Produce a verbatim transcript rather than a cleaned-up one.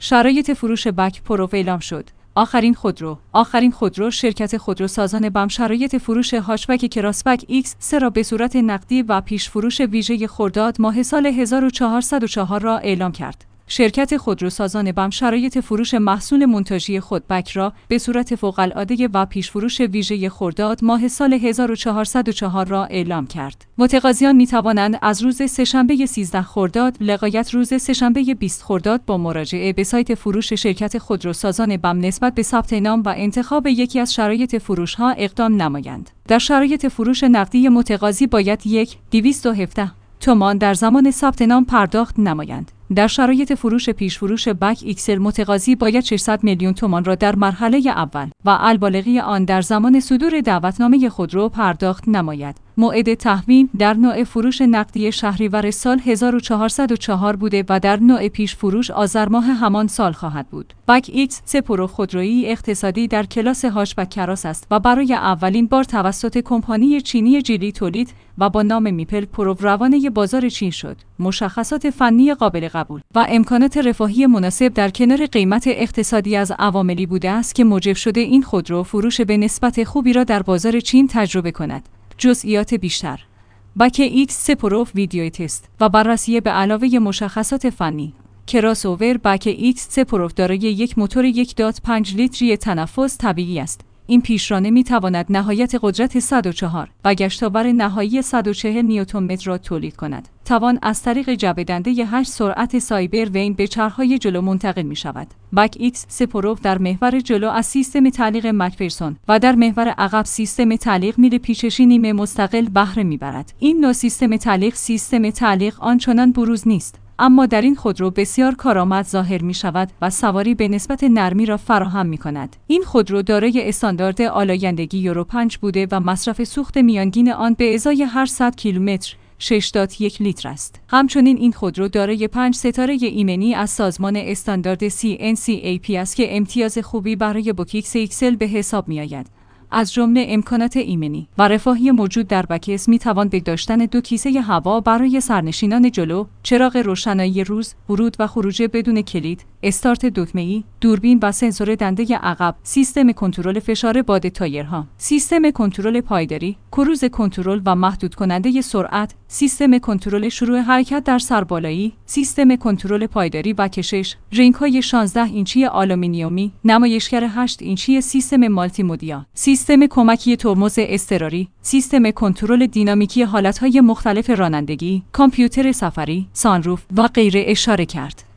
شرایط فروش بک پرو اعلام شد. آخرین خودرو آخرین خودرو شرکت خودروسازان بم شرایط فروش هاچبک کراسبک ایکس سه را به صورت نقدی و پیش فروش ویژه خرداد ماه سال هزار و چهارصد و چهار را اعلام کرد. شرکت خودروسازان بم شرایط فروش محصول مونتاژی خود بک را به صورت فوق‌العاده و پیش فروش ویژه خرداد ماه سال هزار و چهارصد و چهار را اعلام کرد. متقاضیان می توانند از روز سه‌شنبه سیزده خرداد لغایت روز سه‌شنبه بیست خرداد با مراجعه به سایت فروش شرکت خودروسازان بم نسبت به ثبت نام و انتخاب یکی از شرایط فروش ها اقدام نمایند. در شرایط فروش نقدی متقاضی باید یک دویست و هفده تومان در زمان ثبت نام پرداخت نمایند. در شرایط فروش پیش فروش بک ایکسل متقاضی باید ششصد میلیون تومان را در مرحله اول و البالغی آن در زمان صدور دعوتنامه خودرو پرداخت نماید. موعد تحویل در نوع فروش نقدی شهریور سال هزار و چهارصد و چهار بوده و در نوع پیش فروش آذر ماه همان سال خواهد بود. بک ایکس سه پرو خودرویی اقتصادی در کلاس هاچبک کراس است و برای اولین بار توسط کمپانی چینی جیلی تولید و با نام میپل پرو روانه بازار چین شد. مشخصات فنی قابل قبول و امکانات رفاهی مناسب در کنار قیمت اقتصادی از عواملی بوده است که موجب شده این خودرو فروش به نسبت خوبی را در بازار چین تجربه کند. جزئیات بیشتر: بک ایکس سه پرو ویدیو تست و بررسی به علاوه مشخصات فنی. کراس اوور بک ایکس سه پرو دارای یک موتور یک ممیز پنج لیتری تنفس طبیعی است. این پیشرانه می تواند نهایت قدرت صد و چهار و گشتاور نهایی صد و چهل نیوتن متر را تولید کند. توان از طریق جبه‌دنده هشت سرعت سایبر وین به چرخهای جلو منتقل می شود. بک ایکس سه پرو در محور جلو از سیستم تعلیق مک‌فرسون و در محور عقب سیستم تعلیق میل پیچشی نیمه مستقل بهره میبرد. این نوع سیستم تعلیق سیستم تعلیق آنچنان بروز نیست، اما در این خودرو بسیار کارآمد ظاهر می شود و سواری به نسبت نرمی را فراهم می کند. این خودرو دارای استاندارد آلایندگی یورو پنج بوده و مصرف سوخت میانگین آن به ازای هر صد کیلومتر شش ممیز یک لیتر است. همچنین این خودرو دارای پنج ستاره ایمنی از سازمان استاندارد سی ان سی ای پی است که امتیاز خوبی برای بوکیکس ایکسل به حساب می آید. از جمله امکانات ایمنی و رفاهی موجود در بکس می توان به داشتن دو کیسه هوا برای سرنشینان جلو، چراغ روشنایی روز، ورود و خروج بدون کلید، استارت دکمه‌ای، دوربین و سنسور دنده عقب، سیستم کنترل فشار باد تایرها، سیستم کنترل پایداری، کروز کنترل و محدود کننده سرعت، سیستم کنترل شروع حرکت در سربالایی، سیستم کنترل پایداری و کشش، رینگ‌های شانزده اینچی آلومینیومی، نمایشگر هشت اینچی سیستم مالتی مودیا، سیستم کمکی ترمز اضطراری، سیستم کنترل دینامیکی حالتهای مختلف رانندگی، کامپیوتر سفری، سانروف و غیره اشاره کرد.